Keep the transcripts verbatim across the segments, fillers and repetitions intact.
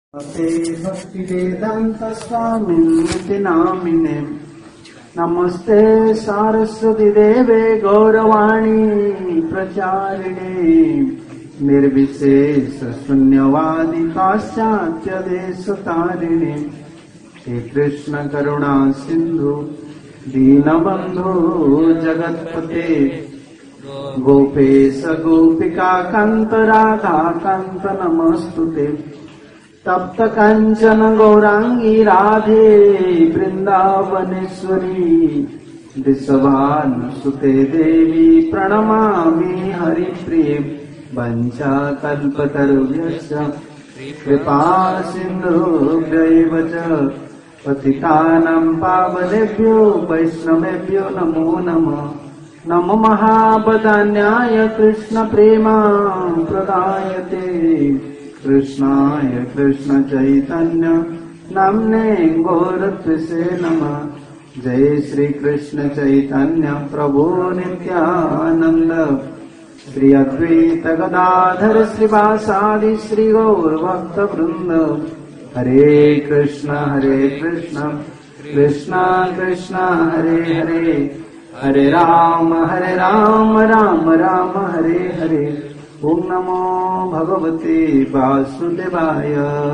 Bhakti Vedanta Swamini Namine Namaste Saraswati Deve Gauravani Pracharine Nirvishesha Sunyavadi Paschatya Desatarine Shri Krishna Karuna Sindhu Dinabandhu Jagatpate Gopesa Gopika Kanta Radha Kanta Namastute तप्त कंचन गौरांगी राधे वृंदावनेश्वरी वृषभानुसुते देवी प्रणमामि हरिप्रिये वंशाकल्पतरुभ्यश्च कृपा सिन्धुभ्यैव च पतितानां पावनेभ्यो वैष्णवेभ्यो नमो नमः नमो महावदान्याय कृष्ण प्रेमा प्रदायते कृष्णाय कृष्ण चैतन्य नाम्ने गौरत्वसे नमः जय श्री कृष्ण चैतन्य प्रभु नित्यानंद श्री अद्वैत गदाधर श्रीवासादि श्री गौर भक्त वृंद हरे कृष्ण हरे कृष्ण कृष्ण कृष्ण हरे हरे हरे राम हरे राम राम राम हरे हरे ओम नमो भगवते वासुदेवाय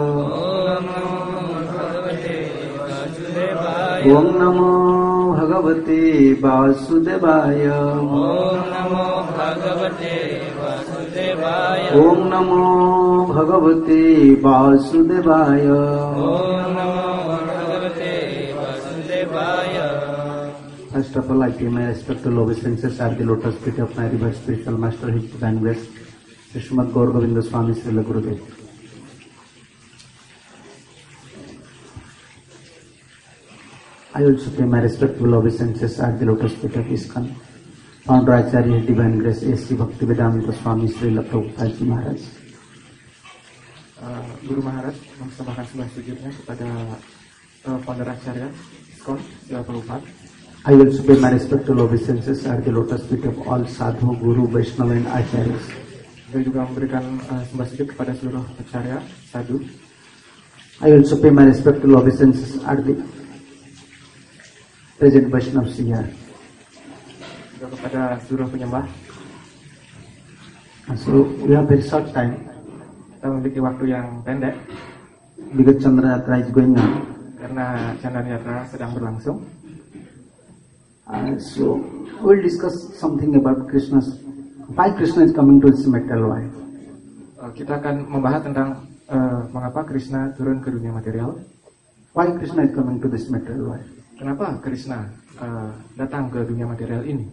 ओम नमो भगवते वासुदेवाय ओम नमो भगवते वासुदेवाय First of all, I pay my respectful obeisances at the lotus feet of my revered spiritual master, His Divine Grace, Srimad Gaur Govinda Swami Srila Gurudev. I also pay my respectful obeisances at the lotus feet of ISKCON, Founder Acharya His Divine Grace, A C Bhakti Vedanta Swami Srila Prabhupada Ji Maharaj. Uh, Guru Maharaj mempersembahkan sebuah sujudnya kepada uh, Founder Acharya ISKCON Srila Prabhupada. I also pay my respectful obeisances at the lotus feet of all sadhu, guru, Vaishnava and acharyas. Saya juga memberikan uh, sembah sujud kepada seluruh acharya, sadhu. I also pay my respectful obeisances at the present Vaishnavas here. Juga kepada seluruh penyembah. So we have very short time. Kita memiliki waktu yang pendek. Because Chandra Yatra is going on. Karena Chandra Yatra sedang berlangsung. Uh, so we'll discuss something about Krishna's, why Krishna is coming to this material world. Uh, kita akan membahas tentang uh, mengapa Krishna turun ke dunia material. Why Krishna is coming to this material world. Kenapa Krishna uh, datang ke dunia material ini?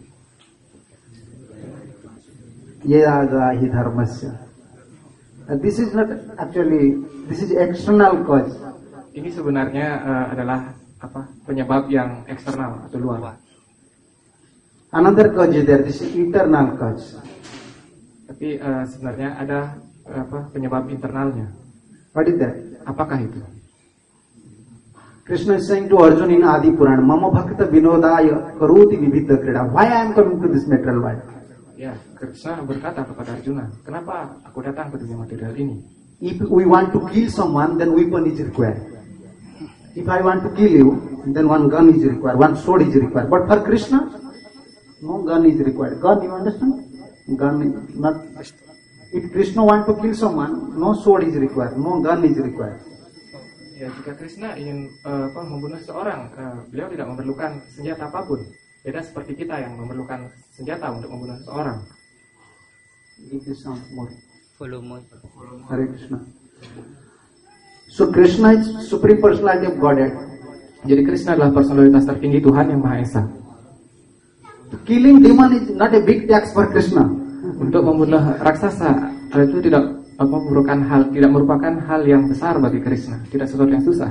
Yada hi dharmasya. Uh, this is not actually, this is external cause. Ini sebenarnya uh, adalah apa penyebab yang eksternal atau luar. Another cause is there, this is internal cause. Tapi uh, sebenarnya ada uh, apa penyebab internalnya. What is that? Apakah itu? Krishna is saying to Arjuna in Adi Purana, Mama Bhakta Vinodaya Karoti Vivida Krida. Why I am coming to this material world? Ya, Krishna berkata kepada Arjuna, kenapa aku datang ke dunia material ini? If we want to kill someone, then weapon is required. If I want to kill you, then one gun is required, one sword is required. But for Krishna, no gun is required. Gun, you understand? Gun is not. If Krishna want to kill someone, no sword is required, no gun is required. Ya, jika Krishna ingin uh, apa, membunuh seorang, uh, beliau tidak memerlukan senjata apapun. Beda seperti kita yang memerlukan senjata untuk membunuh seorang. Give this sound more. Follow more. Hare Krishna. So Krishna is supreme personality of Godhead. Jadi Krishna adalah personalitas tertinggi Tuhan yang Maha Esa. Killing demon is not a big tax for Krishna. Untuk membunuh raksasa itu tidak apa, merupakan hal tidak merupakan hal yang besar bagi Krishna, tidak sesuatu yang susah.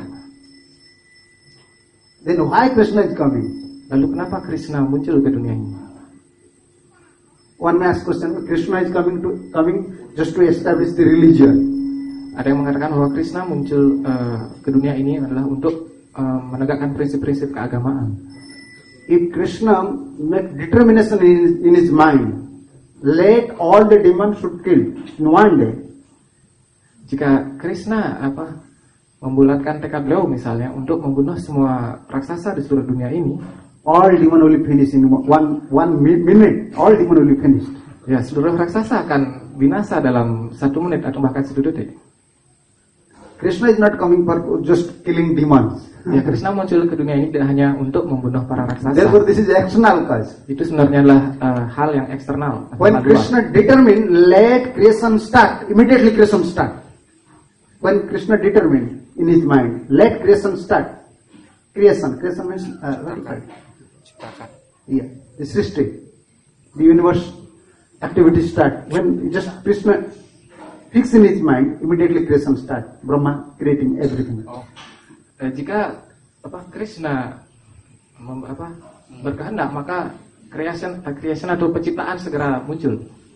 Then why Krishna is coming? Lalu kenapa Krishna muncul ke dunia ini? One may ask question, Krishna is coming to coming just to establish the religion. Ada yang mengatakan bahwa Krishna muncul uh, ke dunia ini adalah untuk uh, menegakkan prinsip-prinsip keagamaan. If Krishna make determination in, in his mind, let all the demons should kill in one day. Jika Krishna apa membulatkan tekad beliau misalnya untuk membunuh semua raksasa di seluruh dunia ini, all demon will be finished in one one mi- minute. All demon will be finished. ya seluruh raksasa akan binasa dalam satu menit atau bahkan satu detik. Krishna is not coming for just killing demons. Ya, Krishna muncul ke dunia ini tidak hanya untuk membunuh para raksasa. Therefore, this is external cause. Itu sebenarnya adalah uh, hal yang eksternal. When Krishna determined, let creation start. Immediately creation start. When Krishna determined in his mind, let creation start. Creation, creation means uh, what is it? Ciptakan. Yeah, the Srishti, the universe activity start. When just Krishna fix in his mind, immediately creation start. Brahma creating everything. Oh. Eh, jika apa Krishna mem, apa berkehendak, maka creation creation atau penciptaan segera muncul.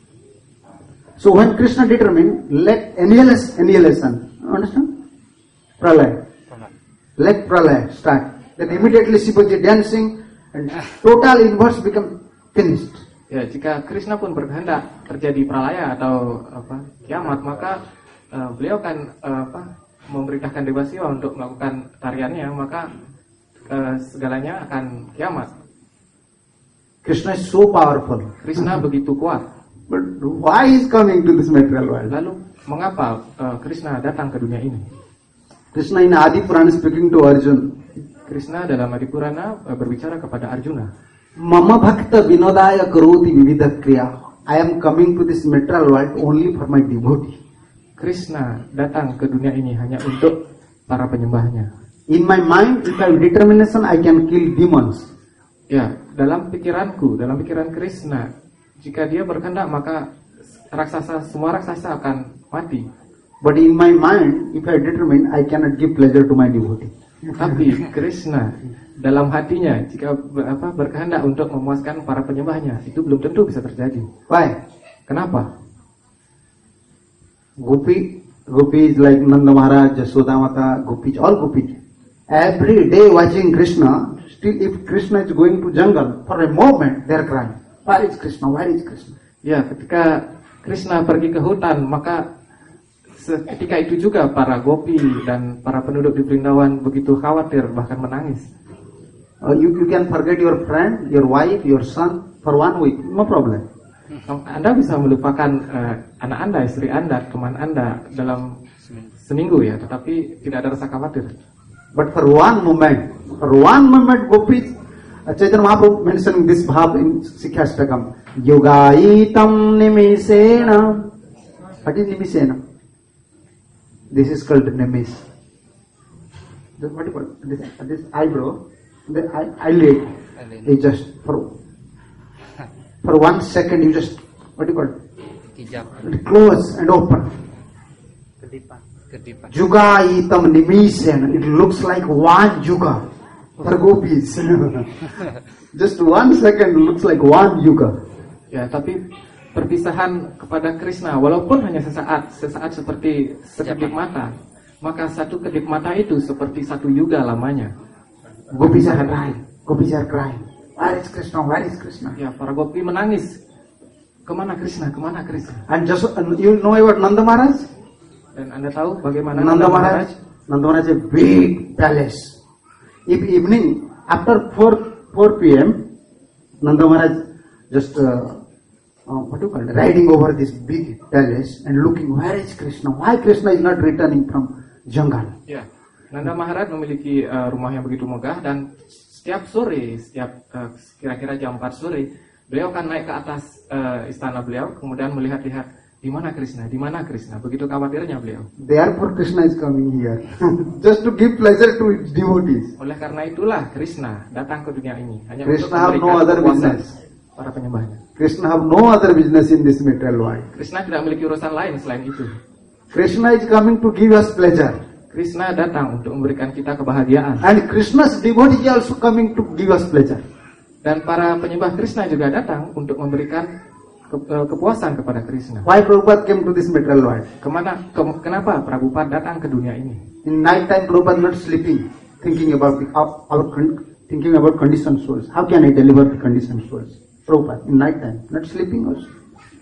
So when Krishna determined, let annihilation, annihilation, understand? Pralaya. Let pralaya start. Then immediately Shivaji dancing and total universe become finished. Ya, jika Krishna pun berkehendak terjadi pralaya atau apa kiamat, maka uh, beliau akan uh, apa memerintahkan Dewa Siwa untuk melakukan tariannya, maka uh, segalanya akan kiamat. Krishna is so powerful. Krishna begitu kuat. But why is coming to this material world? Lalu mengapa uh, Krishna datang ke dunia ini? Krishna in Adi Purana speaking to Arjuna. Krishna dalam Adi Purana uh, berbicara kepada Arjuna. Mama bhakta vinodaya karoti vividha kriya. I am coming to this material world only for my devotee. Krishna datang ke dunia ini hanya untuk para penyembahnya. In my mind, if I have determination, I can kill demons. Ya, dalam pikiranku, dalam pikiran Krishna, jika dia berkehendak maka raksasa, semua raksasa akan mati. But in my mind, if I determine, I cannot give pleasure to my devotee. Tapi Krishna dalam hatinya jika apa berkehendak untuk memuaskan para penyembahnya, itu belum tentu bisa terjadi. Why? Kenapa? Gopi, Gopi is like Nanda Maharaj, Jashoda Mata, Gopi, all Gopi. Every day watching Krishna, still if Krishna is going to jungle, for a moment they are crying. Where is Krishna? Where is Krishna? Ya, ketika Krishna pergi ke hutan, maka ketika itu juga para gopi dan para penduduk di Vrindavan begitu khawatir, bahkan menangis. Uh, you, you can forget your friend, your wife, your son for one week, no problem. Anda bisa melupakan uh, anak Anda, istri Anda, teman Anda dalam seminggu ya, tetapi tidak ada rasa khawatir. But for one moment, for one moment, Gopis, uh, Chaitanya Mahaprabhu mentioning this bhav in Sikhastakam. Yogaitam nimisena. What is nimisena? This is called nimis. This, what do you call it? This, this eyebrow, the eye, eyelid, is just for for one second you just, what do you call it? Close and open. Juga itam nimisen. It looks like one yuga for gopis. Just one second looks like one yuga. Ya, tapi perpisahan kepada Krishna walaupun hanya sesaat, sesaat seperti sekedip mata, maka satu kedip mata itu seperti satu yuga lamanya. Gopis are crying. Gopis are crying. Where is Krishna? Where is Krishna? Ya, para gopi menangis. Kemana Krishna? Kemana Krishna? And just and you know about Nanda Maharaj? Dan Anda tahu bagaimana Nanda Maharaj? Nanda Maharaj is a big palace. If evening after four p.m. Nanda Maharaj just uh, uh, what do you call it? Riding over this big palace and looking, where is Krishna? Why Krishna is not returning from jungle? Ya, Nanda Maharaj memiliki uh, rumah yang begitu megah dan setiap sore, setiap uh, kira-kira jam empat sore, beliau akan naik ke atas uh, istana beliau, kemudian melihat-lihat di mana Krishna, di mana Krishna. Begitu khawatirnya beliau. Therefore Krishna is coming here, just to give pleasure to his devotees. Oleh karena itulah Krishna datang ke dunia ini hanya Krishna untuk have no memberikan other kepuasan business. para penyembahnya. Krishna have no other business in this material world. Krishna tidak memiliki urusan lain selain itu. Krishna is coming to give us pleasure. Krishna datang untuk memberikan kita kebahagiaan. And Krishna's devotee is also coming to give us pleasure. Dan para penyembah Krishna juga datang untuk memberikan ke, uh, kepuasan kepada Krishna. Why Prabhupada came to this material world? Kemana, ke, kenapa Prabhupada datang ke dunia ini? In night time Prabhupada not sleeping, thinking about the, our, our thinking about conditioned souls. How can I deliver the conditioned souls? Prabhupada in night time not sleeping also.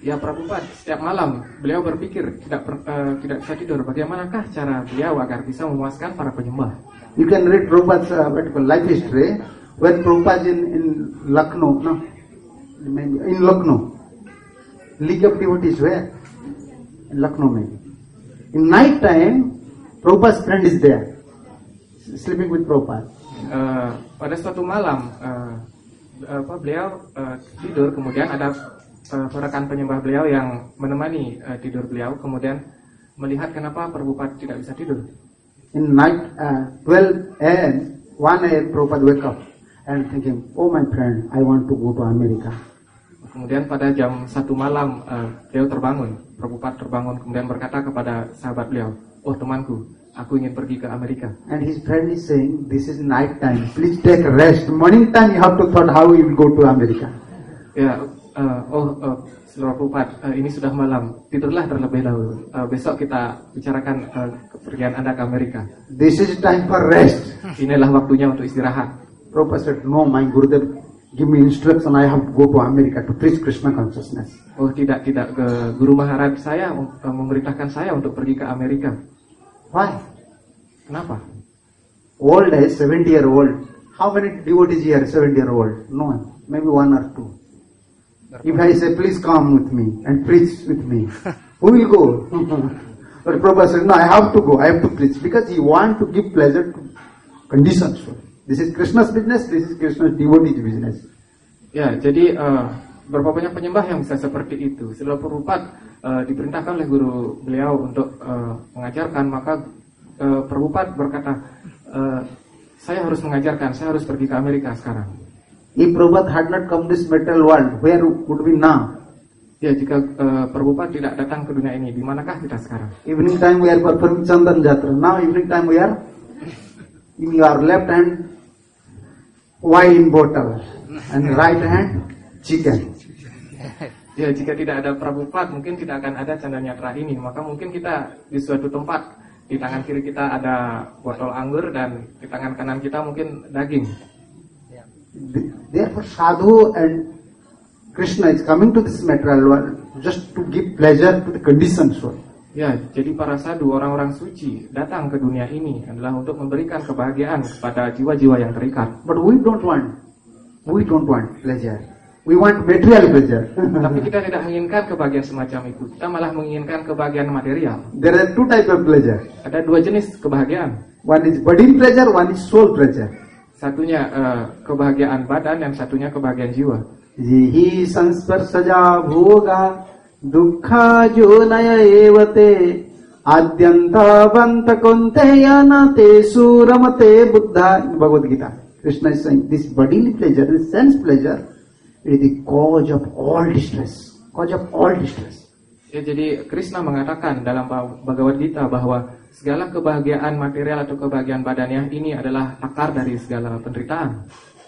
Ya Prabhupada, setiap malam beliau berpikir tidak per- uh, tidak bisa tidur. Bagaimanakah cara beliau agar bisa memuaskan para penyembah? You can read Prabhupada's uh, what you call life history. When Prabhupada in, in Lucknow, no, maybe in Lucknow, League of Devotees where? In Lucknow maybe. In night time, Prabhupada's friend is there, sleeping with Prabhupada. Uh, pada suatu malam, uh, apa, beliau uh, tidur, kemudian ada uh, rekan penyembah beliau yang menemani uh, tidur beliau, kemudian melihat kenapa Prabhupada tidak bisa tidur. In night, uh, twelve a m, one a m, Prabhupada wake up and thinking, oh my friend, I want to go to America. Kemudian pada jam satu malam uh, beliau terbangun, Prabhupada terbangun kemudian berkata kepada sahabat beliau, oh temanku, aku ingin pergi ke Amerika. And his friend is saying, this is night time, please take rest. Morning time you have to thought how you will go to America. Ya, uh, oh uh, saudara Prabhupada, uh, ini sudah malam, tidurlah terlebih dahulu. Uh, besok kita bicarakan uh, kepergian Anda ke Amerika. This is time for rest. Inilah waktunya untuk istirahat. Prabhupada said, no, my Gurudev give me instruction, I have to go to America to preach Krishna consciousness. Oh tidak, tidak, ke Guru Maharaj saya uh, memerintahkan saya untuk pergi ke Amerika. Why? Kenapa? Old age, seventy year old. How many devotees here, seventy year old? No one, maybe one or two. If I say, please come with me and preach with me, who will go? But Prabhupada said, no, I have to go, I have to preach, because he want to give pleasure to conditioned soul. This is Krishna's business, this is Krishna's devotee's business. Ya, jadi uh, berapa banyak penyembah yang bisa seperti itu. Setelah Prabhupada uh, diperintahkan oleh guru beliau untuk uh, mengajarkan, maka uh, Prabhupada berkata, uh, saya harus mengajarkan, saya harus pergi ke Amerika sekarang. If Prabhupada had not come this material world, where would we now? Ya, jika uh, Prabhupada tidak datang ke dunia ini, di manakah kita sekarang? Evening time we are performing Chandan Jatra. Now evening time we are in your left hand wine bottle and right hand chicken. Ya, jika tidak ada Prabhupada, mungkin tidak akan ada Canda Nyatra ini. Maka mungkin kita di suatu tempat, di tangan kiri kita ada botol anggur dan di tangan kanan kita mungkin daging. Therefore Sadhu and Krishna is coming to this material world just to give pleasure to the conditioned soul. Ya, jadi para sadhu, orang-orang suci datang ke dunia ini adalah untuk memberikan kebahagiaan kepada jiwa-jiwa yang terikat. But we don't want, we don't want pleasure. We want material pleasure. Tapi kita tidak menginginkan kebahagiaan semacam itu. Kita malah menginginkan kebahagiaan material. There are two types of pleasure. Ada dua jenis kebahagiaan. One is body pleasure, one is soul pleasure. Satunya uh, kebahagiaan badan, yang satunya kebahagiaan jiwa. Jihi sansparsaja bhoga Dukha jonaya evate adyanta banta konteyana te suramate buddha. In Bhagavad Gita, Krishna is saying this bodily pleasure, this sense pleasure, is the cause of all distress. Cause of all distress. Ya, jadi Krishna mengatakan dalam Bhagavad Gita bahwa segala kebahagiaan material atau kebahagiaan badannya ini adalah akar dari segala penderitaan.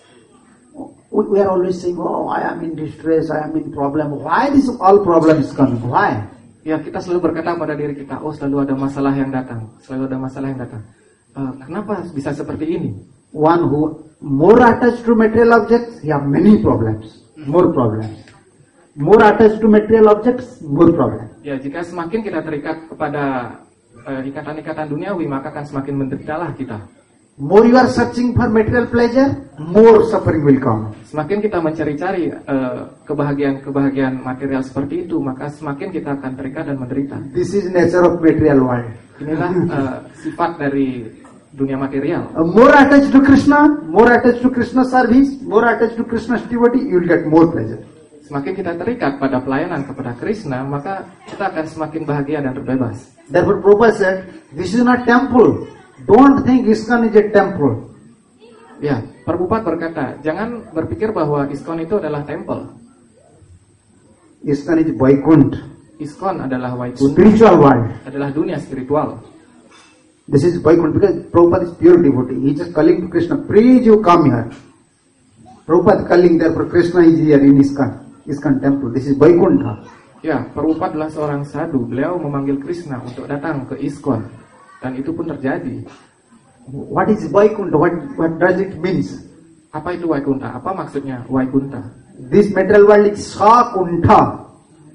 We are always saying, oh, I am in distress, I am in problem. Why this all problems coming? Why? Ya, kita selalu berkata pada diri kita, oh selalu ada masalah yang datang, selalu ada masalah yang datang. Uh, kenapa bisa seperti ini? One who more attached to material objects, he have many problems, more problems. More attached to material objects, more problems. Ya, jika semakin kita terikat kepada uh, ikatan-ikatan duniawi, maka akan semakin menderitalah kita. More you are searching for material pleasure, more suffering will come. Semakin kita mencari-cari uh, kebahagiaan-kebahagiaan material seperti itu, maka semakin kita akan terikat dan menderita. This is nature of material world. Inilah uh, sifat dari dunia material. Uh, more attached to Krishna, more attached to Krishna service, more attached to Krishna's devotee, you will get more pleasure. Semakin kita terikat pada pelayanan kepada Krishna, maka kita akan semakin bahagia dan terbebas. Therefore Prabhupada said, this is not temple. Don't think ISKCON is a temple. Ya, Prabhupada berkata, jangan berpikir bahwa ISKCON itu adalah temple. ISKCON is Vaikuntha. ISKCON adalah Vaikuntha, Spiritual world. adalah dunia spiritual. This is Vaikuntha because Prabhupada is pure devotee. He just calling to Krishna, please you come here. Prabhupada calling, therefore Krishna is here in ISKCON. ISKCON temple. This is Vaikuntha. Ya, Prabhupada adalah seorang sadhu. Beliau memanggil Krishna untuk datang ke ISKCON. Dan itu pun terjadi. What is Vaikuntha? What, what does it means? Apa itu Vaikuntha? Apa maksudnya Vaikuntha? This material world is Sakuntha.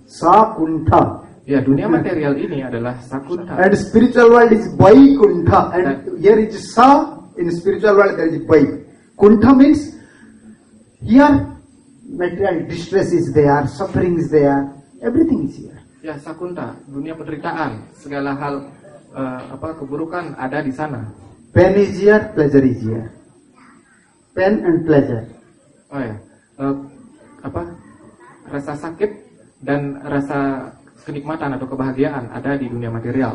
Sakuntha. Ya, dunia material ini adalah Sakuntha. And spiritual world is Vaikuntha. And here is Sa, in spiritual world there is Vai. Kuntha means here material distress is there, suffering is there, everything is here. Ya, Sakuntha, dunia penderitaan, segala hal uh, apa keburukan ada di sana. Pain is here, pleasure is here. Pain and pleasure. Oh ya, uh, apa rasa sakit dan rasa kenikmatan atau kebahagiaan ada di dunia material.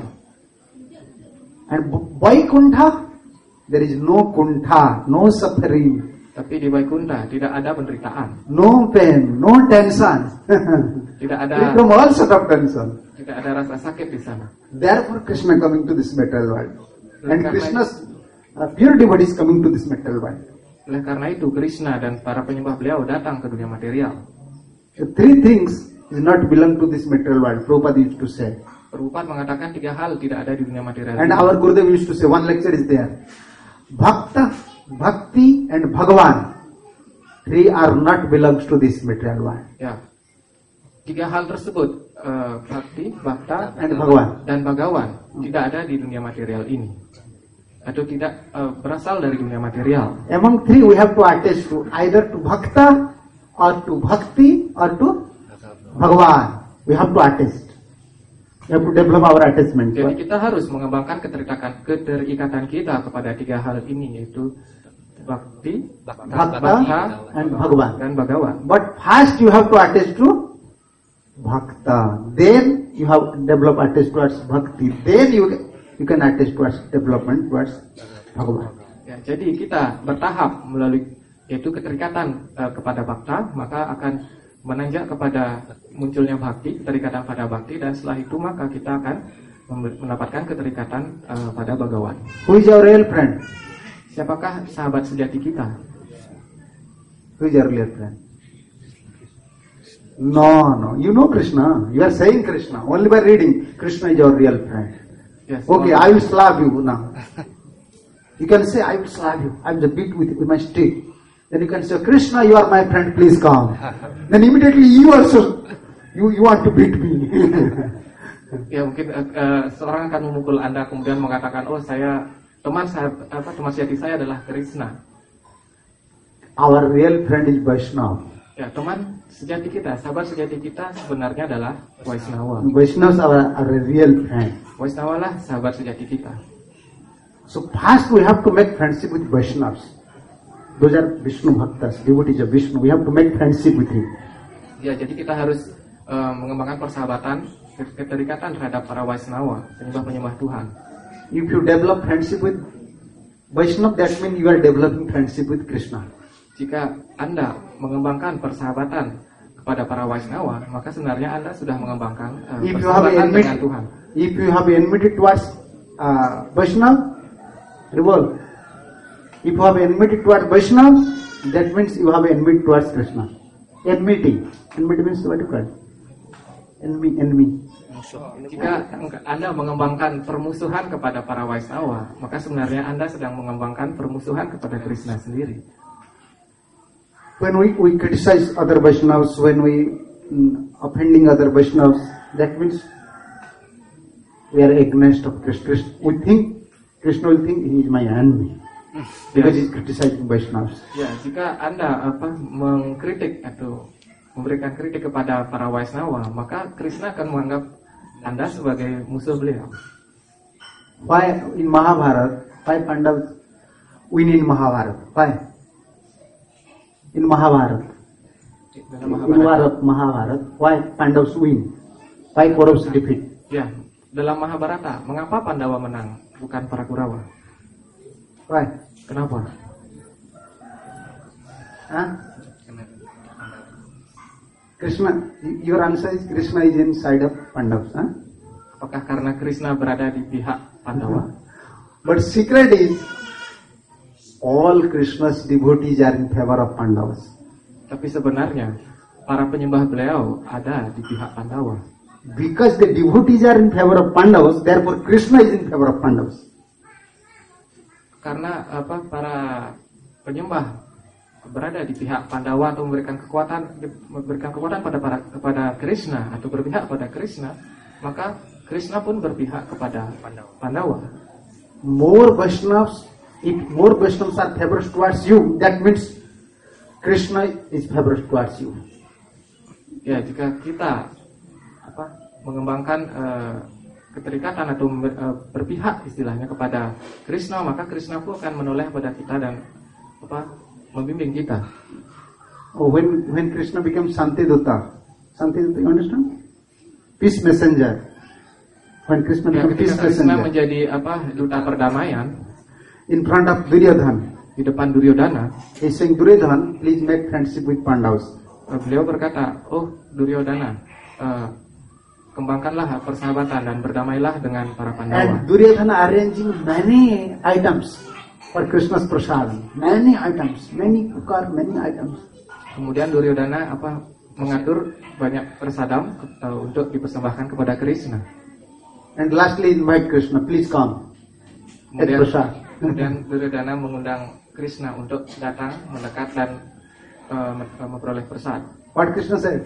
And Vaikuntha, there is no kuntha, no suffering. Tapi di Vaikuntha tidak ada penderitaan, no pain, no tension. tidak ada Free from all sort of tension. tidak ada rasa sakit di sana. Therefore Krishna coming to this material world. And Karena- Krishna's uh, pure devotees coming to this material world. Oleh karena itu Krishna dan para penyembah beliau datang ke dunia material. The three things is not belong to this material world. Prabhupada used to say. Prabhupada mengatakan tiga hal tidak ada di dunia material. And ini. our Gurudev used to say, one lecture is there. Bhakta, Bhakti and Bhagavan. Three are not belongs to this material world. Ya, tiga hal tersebut uh, Bhakti, Bhakta, And Bhagavan. dan Bhagawan tidak ada di dunia material ini, atau tidak uh, berasal dari dunia material. Among three we have to attach to either to Bhakta or to Bhakti or to Bhagavan. We have to attach. We have to develop our attachment. Jadi kita harus mengembangkan keterikatan, keterikatan kita kepada tiga hal ini, yaitu Bhakti, Bhakta Bhakta, and Bhagavan. dan Bhagawan. But first you have to attach to Bhakta. Then you have to develop attach towards Bhakti. Then you you can attach towards development towards Bhagavan. Ya, jadi kita bertahap melalui yaitu keterikatan uh, kepada Bhakta, maka akan menanjak kepada munculnya Bhakti, keterikatan pada Bhakti, dan setelah itu maka kita akan mendapatkan keterikatan uh, pada Bhagawan. Who is your real friend? Siapakah sahabat sejati kita? Who is your real friend? No, no. You know Krishna. You are saying Krishna. Only by reading. Krishna is your real friend. Yes, Okay, Lord. I will slap you now. You can say, I will slap you. I will beat with, with my stick. Then you can say, Krishna, you are my friend, please come. Then immediately you also, you, you want to beat me. Ya mungkin uh, uh, seorang akan memukul Anda kemudian mengatakan, oh saya teman saya apa teman sejati saya adalah Krishna. Our real friend is Vaishnava. Ya, teman sejati kita, sahabat sejati kita sebenarnya adalah Vaishnava. Vaishnavas are our real friend. Vaishnava lah sahabat sejati kita. So first we have to make friendship with Vaishnavas. Those are Vishnu Bhaktas, devotees of Vishnu. We have to make friendship with him. Ya, jadi kita harus uh, mengembangkan persahabatan, keterikatan terhadap para Vaishnava, penyembah-penyembah Tuhan. If you develop friendship with Vaishnava, that means you are developing friendship with Krishna. Jika Anda mengembangkan persahabatan kepada para Vaishnava, maka sebenarnya Anda sudah mengembangkan uh, If you have persahabatan dengan enmity, Tuhan. if you have enmity towards uh, Vaishnava, revolt. If you have enmity towards Vaishnava, that means you have enmity towards Krishna. Enmity. Enmity means what you call? Enemy, enemy. Jika Anda mengembangkan permusuhan kepada para Vaishnava, maka sebenarnya Anda sedang mengembangkan permusuhan kepada Krishna sendiri. When we, we criticize other Vaishnavas, when we mm, offending other Vaishnavas, that means we are against of Krishna. We think Krishna will think he is my enemy because he is criticizing Vaishnavas. Ya, jika Anda apa mengkritik atau memberikan kritik kepada para Vaishnava, maka Krishna akan menganggap Anda sebagai musuh beliau. Why in Mahabharata, why Pandavas win in Mahabharata? Why? In Mahabharata. Dalam In Mahabharata. Mahabharata, why Pandavas win? Why Kauravas defeat? Ya, dalam Mahabharata, mengapa Pandawa menang, bukan para Kurawa? Why? Kenapa? Huh? Krishna, your answer is Krishna is inside of Pandavas. Huh? Apakah karena Krishna berada di pihak Pandawa? But secret is all Krishna's devotees are in favor of Pandavas. Tapi sebenarnya para penyembah beliau ada di pihak Pandawa. Because the devotees are in favor of Pandavas, therefore Krishna is in favor of Pandavas. Karena apa para penyembah berada di pihak Pandawa atau memberikan kekuatan memberikan kekuatan pada para, kepada Krishna atau berpihak pada Krishna, maka Krishna pun berpihak kepada Pandawa. More Vaishnavas, if more Vaishnavas are favorable towards you, that means Krishna is favorable towards you. Ya, jika kita apa mengembangkan uh, keterikatan atau uh, berpihak istilahnya kepada Krishna, maka Krishna pun akan menoleh pada kita dan apa membimbing kita. Oh, when when Krishna became Santidutta, Santidutta, you understand? Peace messenger. When Krishna Ya, became peace ketika Krishna messenger, menjadi apa duta perdamaian in front of Duryodhana, di depan Duryodhana, he is saying, Duryodhana, please make friendship with Pandavas. uh, beliau berkata, oh Duryodhana, uh, kembangkanlah persahabatan dan berdamailah dengan para Pandawa. And Duryodhana arranging many items for Krishna's prasad, many items, many cooker, many items. Kemudian Duryodhana apa mengatur banyak prasadam uh, untuk dipersembahkan kepada Krishna. And lastly invite Krishna, please come. At Kemudian, prasad. kemudian Duryodhana mengundang Krishna untuk datang mendekat dan uh, memperoleh prasad. What Krishna said?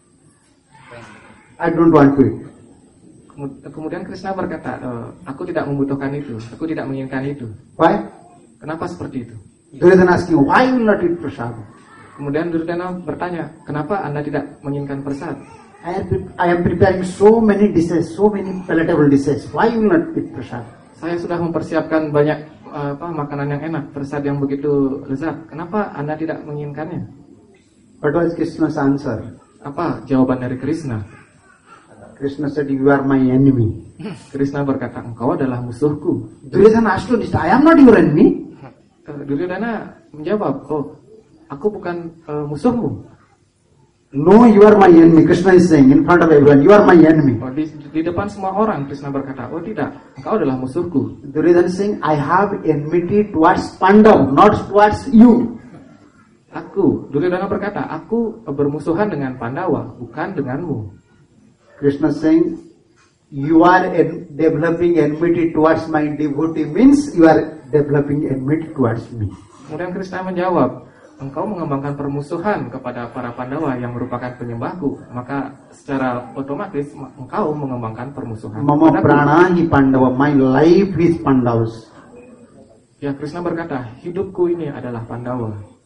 I don't want to eat. Kemudian Krishna berkata, e, aku tidak membutuhkan itu, aku tidak menginginkan itu. Why? Kenapa seperti itu? Duryodhana asking, why you will not eat prasad? Kemudian Duryodhana bertanya, kenapa Anda tidak menginginkan prasad? I am, I am preparing so many dishes, so many palatable dishes. Why you will not eat prasad? Saya sudah mempersiapkan banyak apa makanan yang enak, prasad yang begitu lezat. Kenapa Anda tidak menginginkannya? What was Krishna's answer? Apa jawaban dari Krishna? Krishna said, you are my enemy. Krishna berkata, engkau adalah musuhku. Duryodhana astonished, I am not your enemy. Duryodhana menjawab, oh, aku bukan uh, musuhmu. No, you are my enemy. Krishna is saying in front of everyone, you are my enemy. Oh, di, di depan semua orang Krishna berkata, oh tidak, engkau adalah musuhku. Duryodhana is saying, I have enmity towards Pandav, not towards you. Aku, Duryodhana berkata, aku bermusuhan dengan Pandawa, bukan denganmu. Krishna is saying, you are en- developing enmity towards my devotee means you are developing enmity towards me. Kemudian Krishna menjawab, engkau mengembangkan permusuhan kepada para Pandawa yang merupakan penyembahku, maka secara otomatis engkau mengembangkan permusuhan. Mama pranahi Pandava, my life is Pandavas. Ya, Krishna berkata, hidupku ini adalah Pandawa.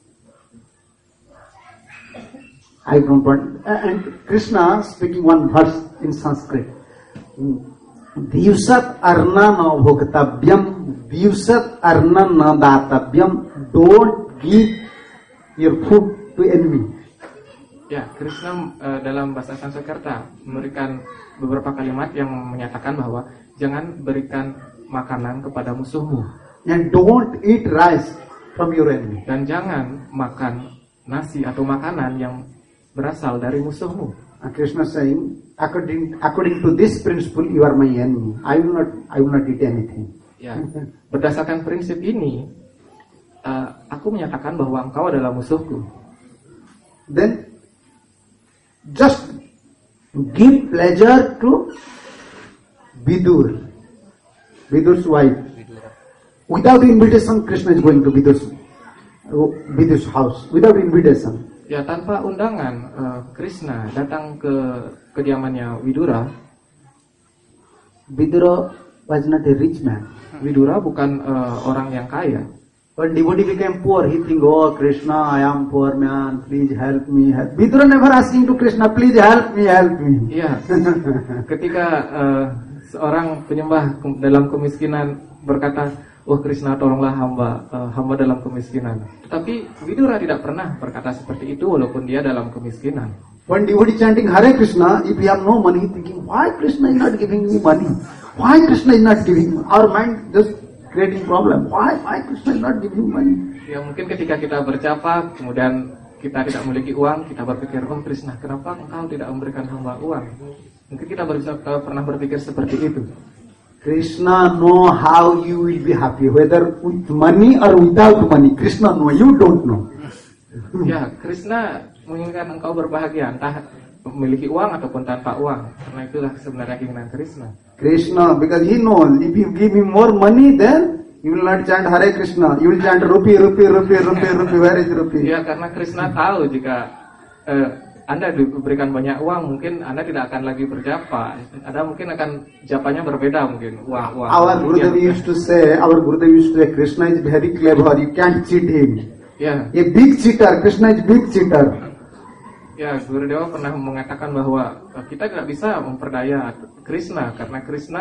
I don't want. And Krishna speaking one verse in Sanskrit. Vyusat arna na bhogtavyam, vyusat arna na datavyam. Don't give your food to enemy. Ya, Krishna uh, dalam bahasa Sanskerta memberikan beberapa kalimat yang menyatakan bahwa jangan berikan makanan kepada musuhmu. And don't eat rice from your enemy. Dan jangan makan nasi atau makanan yang berasal dari musuhmu. And Krishna saying, according according to this principle, you are my enemy. I will not I will not eat anything. Ya, berdasarkan prinsip ini, uh, aku menyatakan bahwa engkau adalah musuhku. Then just give pleasure to Vidur, Vidur's wife. Without invitation, Krishna is going to Vidur's Vidur's house. Without invitation. Ya, tanpa undangan, uh, Krishna datang ke kediamannya Vidura. Vidura was not a rich man. Vidura bukan uh, orang yang kaya. When devotee became poor, he think, oh Krishna, I am poor man, please help me. Help. Vidura never asking to Krishna, please help me, help me. Iya, ketika uh, seorang penyembah dalam kemiskinan berkata, oh Krishna tolonglah hamba, uh, hamba dalam kemiskinan. Tetapi Vidura tidak pernah berkata seperti itu walaupun dia dalam kemiskinan. When devotee chanting Hare Krishna, if you have no money, thinking, why Krishna is not giving me money? Why Krishna is not giving me? Our mind just creating problem. Why, why Krishna is not giving money? Ya, mungkin ketika kita bercapa, kemudian kita tidak memiliki uang, kita berpikir, oh Krishna, kenapa engkau tidak memberikan hamba uang? Mungkin kita ber- pernah berpikir seperti itu. Krishna know how you will be happy, whether with money or without money. Krishna know, you don't know. Ya, Krishna menginginkan engkau berbahagia, entah memiliki uang ataupun tanpa uang. Karena itulah sebenarnya keinginan Krishna. Krishna, because he knows, if you give me more money, then You will not chant Hare Krishna. You will chant rupee, rupee, rupee, rupee, rupee. Where is rupee? Ya, karena Krishna tahu jika eh, Anda diberikan banyak uang, mungkin Anda tidak akan lagi berjapa. Anda mungkin akan japanya berbeda mungkin. Uang, uang. Our Gurudev used to say, our Gurudev used to say, Krishna is very clever. You can't cheat him. Ya. A big cheater. Krishna is big cheater. Ya, Gurudewa pernah mengatakan bahwa kita tidak bisa memperdaya Krishna karena Krishna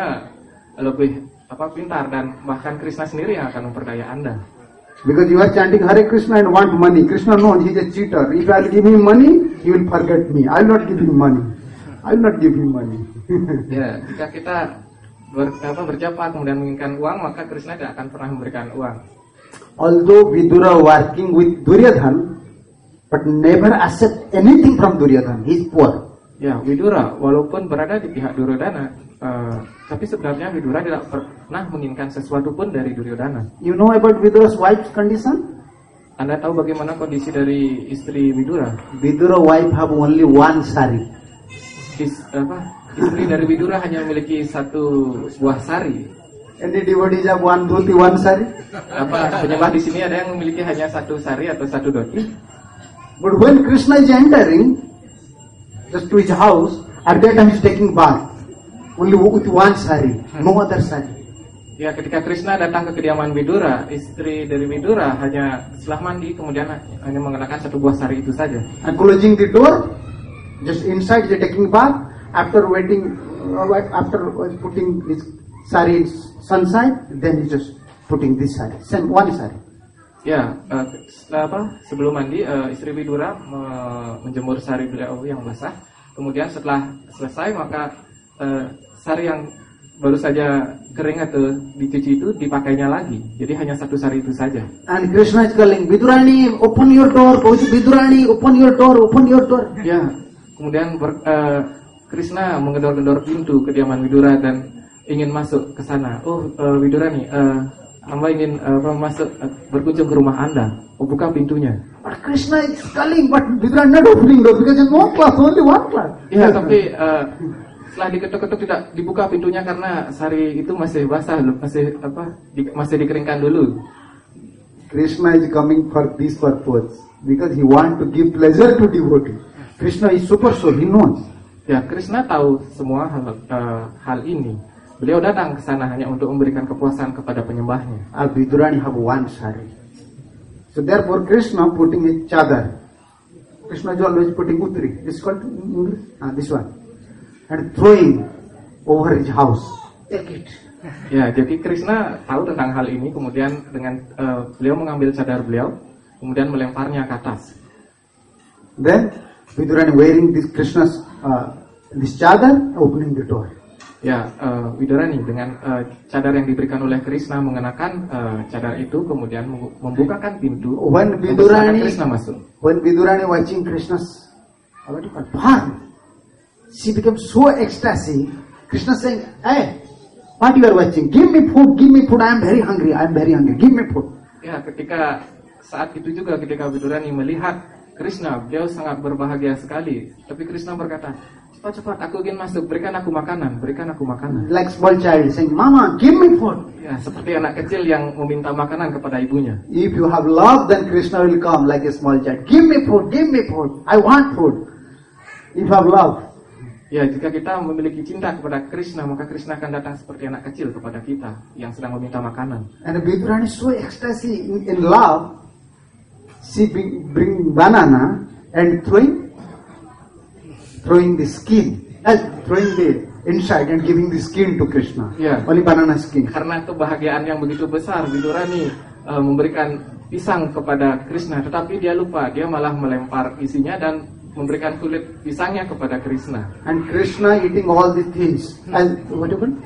lebih apa pintar dan bahkan Krishna sendiri yang akan memperdaya Anda. Because you are chanting Hare Krishna and want money. Krishna knows he is a cheater. If I will give him money, he will forget me. I will not give him money. I will not give him money. Ya, jika kita ber, apa, berjapa kemudian menginginkan uang, maka Krishna tidak akan pernah memberikan uang. Although Vidura working with Duryodhana, but never accept anything from Duryodhana. He is poor. Ya, Widura walaupun berada di pihak Duryodhana, uh, tapi sebenarnya Widura tidak pernah menginginkan sesuatu pun dari Duryodhana. You know about Vidura's wife's condition? Anda tahu bagaimana kondisi dari istri Widura? Vidura wife have only one sari. Is, apa, istri dari Widura hanya memiliki satu buah sari. Any devotees have one dhoti, one sari? Apa penyembah di sini ada yang memiliki hanya satu sari atau satu dhoti? But when Krishna is entering just to his house, at that time he is taking bath only with one sari, no other sari. Ya, ketika Krishna datang ke kediaman Vidura, istri dari Vidura hanya setelah mandi kemudian hanya mengenakan satu buah sari itu saja. And closing the door, just inside he taking bath. After waiting, after putting his sari in sunside, then he just putting this sari, same one sari. Ya, uh, apa, sebelum mandi uh, istri Vidura uh, menjemur sari beliau yang basah. Kemudian setelah selesai maka uh, sari yang baru saja kering atau dicuci itu dipakainya lagi. Jadi hanya satu sari itu saja. And Krishna is calling, Vidurani, open your door. Vidurani, open your door, open your door. Ya, kemudian ber, uh, Krishna menggedor-gedor pintu kediaman Vidura dan ingin masuk ke sana. Oh, uh, Vidurani, uh, hamba ingin uh, masuk uh, berkunjung ke rumah Anda. Oh, buka pintunya. But Krishna is calling, but Vidura not opening door because there's no class, only one class. Ya, tapi uh, setelah diketuk-ketuk tidak dibuka pintunya karena sari itu masih basah, masih apa? Di, masih dikeringkan dulu. Krishna is coming for this purpose because he want to give pleasure to devotee. Krishna is super soul, he knows. Ya, Krishna tahu semua hal, uh, hal ini. Beliau datang ke sana hanya untuk memberikan kepuasan kepada penyembahnya. Our Vidurani have one sari. So therefore Krishna putting a chadar. Krishna is always putting utri. This is called in English? Ah, this one. And throwing over his house. Take it. Ya, jadi Krishna tahu tentang hal ini. Kemudian dengan uh, beliau mengambil cadar beliau, kemudian melemparnya ke atas. Then Vidurani wearing this Krishna's uh, this chadar, opening the door. Ya, uh, Vidurani dengan uh, cadar yang diberikan oleh Krishna mengenakan uh, cadar itu, kemudian membukakan pintu. When Vidurani, Krishna masuk. When Vidurani watching Krishna's what do you call palm, she became so ecstasy. Krishna saying, "Hey, what you are watching? Give me food, give me food. I am very hungry. I am very hungry. Give me food." Ya, ketika saat itu juga ketika Vidurani melihat Krishna, beliau sangat berbahagia sekali. Tapi Krishna berkata, cepat-cepat, aku ingin masuk, berikan aku makanan, berikan aku makanan. Like small child saying, "Mama, give me food." Ya, seperti anak kecil yang meminta makanan kepada ibunya. If you have love, then Krishna will come like a small child. Give me food, give me food. I want food. If you have love. Ya, jika kita memiliki cinta kepada Krishna, maka Krishna akan datang seperti anak kecil kepada kita yang sedang meminta makanan. And Vidurani is so ecstasy in, in love. She bring, bring banana and throwing, throwing the skin, uh, throwing the inside and giving the skin to Krishna. Yeah. Only banana skin. Karena kebahagiaan yang begitu besar, Vidurani uh, memberikan pisang kepada Krishna, tetapi dia lupa, dia malah melempar isinya dan memberikan kulit pisangnya kepada Krishna. And Krishna eating all these things. And what happened?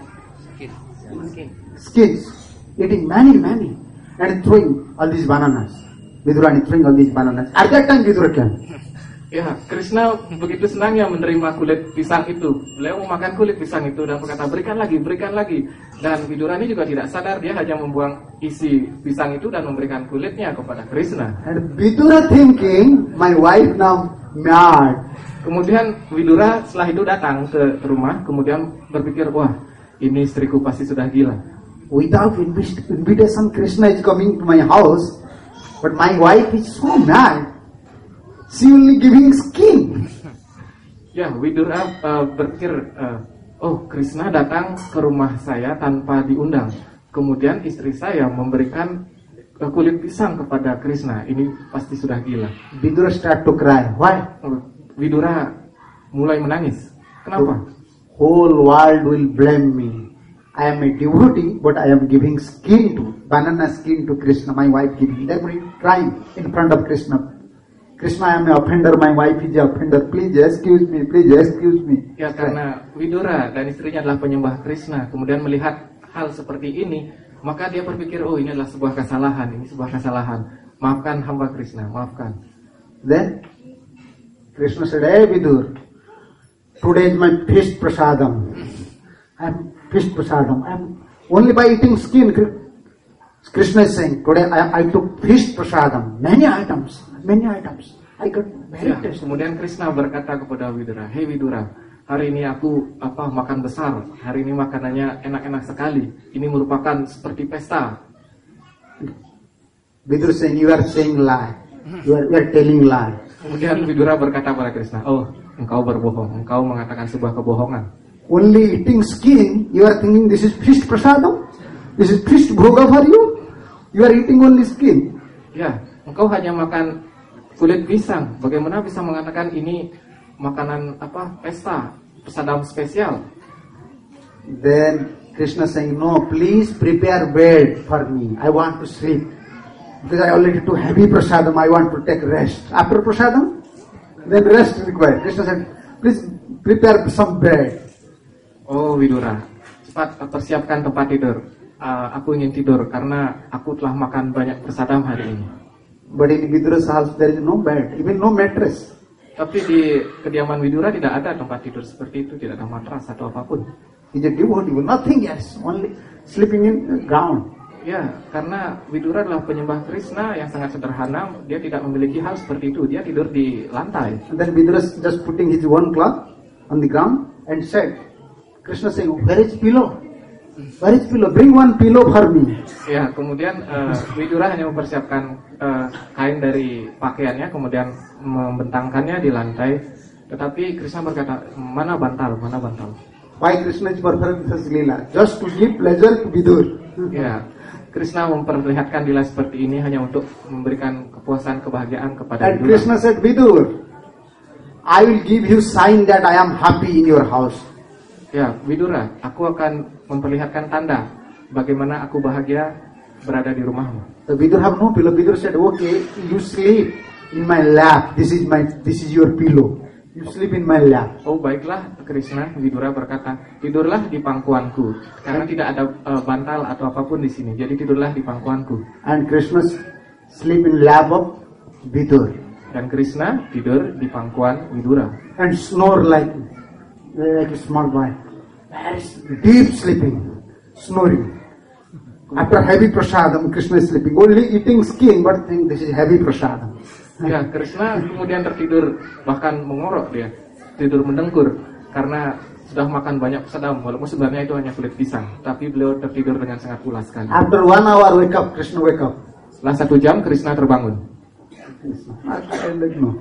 Skin. Skins. Eating many, many. And throwing all these bananas. Vidurani throwing all these bananas. At that time Vidura came. Ya, Krishna begitu senangnya menerima kulit pisang itu. Beliau memakan kulit pisang itu dan berkata, berikan lagi, berikan lagi. Dan Vidurani juga tidak sadar, dia hanya membuang isi pisang itu dan memberikan kulitnya kepada Krishna. And Vidura thinking, my wife now mad. Kemudian Vidura setelah itu datang ke rumah, kemudian berpikir, wah, ini istriku pasti sudah gila. without invi- invitation, Krishna is coming to my house, but my wife is so mad. She only giving skin. Ya, Widura uh, berpikir, uh, oh Krishna datang ke rumah saya tanpa diundang. Kemudian istri saya memberikan uh, kulit pisang kepada Krishna. Ini pasti sudah gila. Vidura start to cry. Why? Uh, Widura mulai menangis. Kenapa? The whole world will blame me. I am a devotee, but I am giving skin to, banana skin to Krishna, my wife giving. Everybody crying in front of Krishna. Krishna, I am an offender, my wife is an offender. Please excuse me, please excuse me. Ya, karena Widura dan istrinya adalah penyembah Krishna, kemudian melihat hal seperti ini, maka dia berpikir, oh ini adalah sebuah kesalahan, ini sebuah kesalahan. Maafkan hamba Krishna, maafkan. Then Krishna said, hey Vidur, today is my feast prasadam. I am feast prasadam. I am only by eating skin. Krishna is saying, today I, I took feast prasadam. Many items, many items. I got very Ya, tasty. kemudian Krishna berkata kepada Widura, hey Widura, hari ini aku apa makan besar, hari ini makanannya enak-enak sekali. Ini merupakan seperti pesta. Vidur saying, you are saying lie. You are, you are telling lie. Kemudian Widura berkata kepada Krishna, oh engkau berbohong, engkau mengatakan sebuah kebohongan. Only eating skin, you are thinking this is feast prasadam? This is feast bhoga for you? You are eating only skin. Ya, engkau hanya makan kulit pisang. Bagaimana bisa mengatakan ini makanan apa pesta, prasadam spesial? Then Krishna saying, no, please prepare bed for me. I want to sleep. Because I already too heavy prasadam, I want to take rest. After prasadam, then rest required. Krishna said, please prepare some bed. Oh Widura, cepat persiapkan tempat tidur. Uh, aku ingin tidur karena aku telah makan banyak prasadam hari ini. But in Vidura's house there is no bed, even no mattress. Tapi di kediaman Widura tidak ada tempat tidur seperti itu, tidak ada matras atau apapun. He's a devotee, nothing else, only sleeping in the ground. Ya, karena Widura adalah penyembah Krishna yang sangat sederhana, dia tidak memiliki hal seperti itu, dia tidur di lantai. And then Vidura just putting his one cloth on the ground and said, Krishna saying, where is pillow? Where is pillow? Bring one pillow for me. Ya, kemudian uh, Widura hanya mempersiapkan uh, kain dari pakaiannya, kemudian membentangkannya di lantai. Tetapi Krishna berkata, mana bantal, mana bantal? Why Krishna is performing this lila? Just to give pleasure to Vidur. Ya, Krishna memperlihatkan lila seperti ini hanya untuk memberikan kepuasan, kebahagiaan kepada And Widura. Krishna said, Vidur, I will give you sign that I am happy in your house. Ya, Widura, aku akan memperlihatkan tanda bagaimana aku bahagia berada di rumahmu. So Vidur have no pillow. Vidur said, okay, you sleep in my lap. This is my, this is your pillow. You sleep in my lap. Oh baiklah, Krishna. Widura berkata, tidurlah di pangkuanku, karena tidak ada uh, bantal atau apapun di sini. Jadi tidurlah di pangkuanku. And Krishna sleep in lap of Vidur. Dan Krishna tidur di pangkuan Widura. And snore like, like a small boy. Very deep sleeping, snoring. After heavy prasadam, Krishna is sleeping. Only eating skin, but think this is heavy prasadam. Ya, Krishna kemudian tertidur, bahkan mengorok dia, tidur mendengkur karena sudah makan banyak prasadam, walaupun sebenarnya itu hanya kulit pisang, tapi beliau tertidur dengan sangat pulas sekali. After one hour wake up, Krishna wake up. Setelah satu jam, Krishna terbangun. I don't know.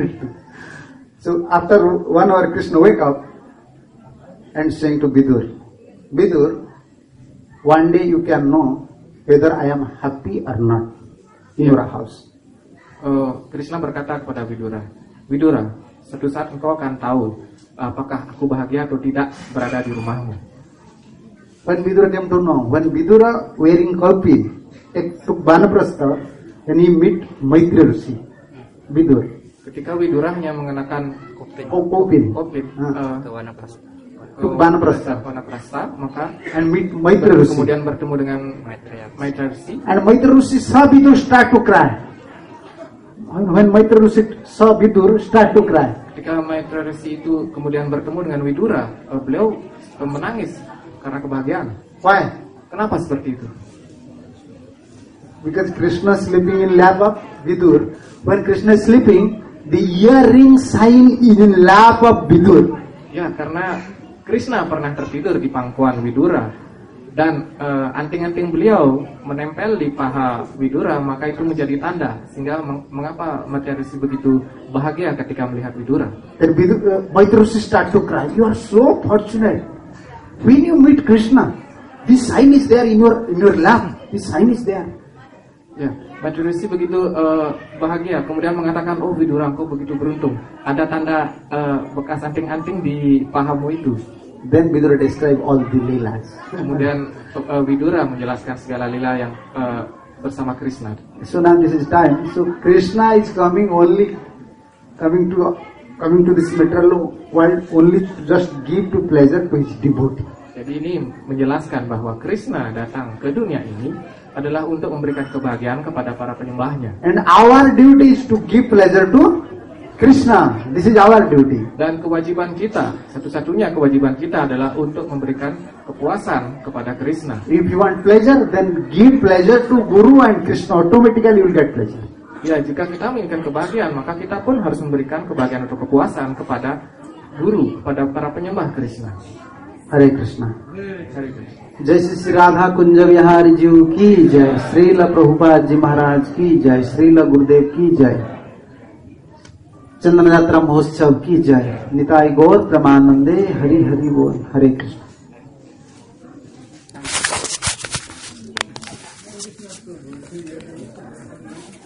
So after one hour, Krishna wake up and saying to Vidur, Vidur, one day you can know whether I am happy or not in your house. Uh, Krishna berkata kepada Widura, Widura, suatu saat engkau akan tahu apakah aku bahagia atau tidak berada di rumahmu. When Vidura came to know, when Vidura wearing kalpi, took Banaprastha, and he meet Maitri Rishi, Vidur. Ketika Widura hanya mengenakan kopin, Oh, kopin. kopin Ah. uh, Took Banaprastha Vanaprastha, maka and meet Maitri Rishi. kemudian bertemu dengan Maitri Rishi. And Maitri Rishi saw Vidur start to cry. When Maitri Rishi saw Vidur start to cry. Ketika Maitri Rishi itu kemudian bertemu dengan Widura, uh, beliau uh, menangis karena kebahagiaan. Why? Kenapa seperti itu? Because Krishna sleeping in lap of Vidur. When Krishna is sleeping, the earring sign is in lap of Vidur. Ya, karena Krishna pernah tertidur di pangkuan Widura, dan uh, anting-anting beliau menempel di paha Widura, maka itu menjadi tanda sehingga meng mengapa Mati Risi begitu bahagia ketika melihat Widura. Then Mati Risi start to cry. You are so fortunate. When you meet Krishna, this sign is there in your in your lap. This sign is there. Ya, Mati Risi begitu uh, bahagia, kemudian mengatakan, oh Widura, engkau begitu beruntung. Ada tanda uh, bekas anting-anting di pahamu itu. Then Vidura describe all the leelas. Kemudian uh, Widura menjelaskan segala lila yang uh, bersama Krishna. So now this is time. So Krishna is coming only, coming to coming to this material world only to just give to pleasure to his devotee. Jadi ini menjelaskan bahwa Krishna datang ke dunia ini adalah untuk memberikan kebahagiaan kepada para penyembahnya. And our duty is to give pleasure to Krishna. This is our duty. Dan kewajiban kita, satu-satunya kewajiban kita adalah untuk memberikan kepuasan kepada Krishna. If you want pleasure, then give pleasure to Guru and Krishna. Automatically you will get pleasure. Ya, jika kita menginginkan kebahagiaan, maka kita pun harus memberikan kebahagiaan atau kepuasan kepada Guru, kepada para penyembah Krishna. Hare Krishna. Hare Krishna. Jai Sri Radha Kunja Vihari Ji ki jai, Srila Prabhupada Ji Maharaj ki jai, Srila Gurudev ki jai, चंदन यात्रा महोत्सव की जय, निताई गौर प्रमानंदे, हरि हरि बोल, हरे कृष्ण।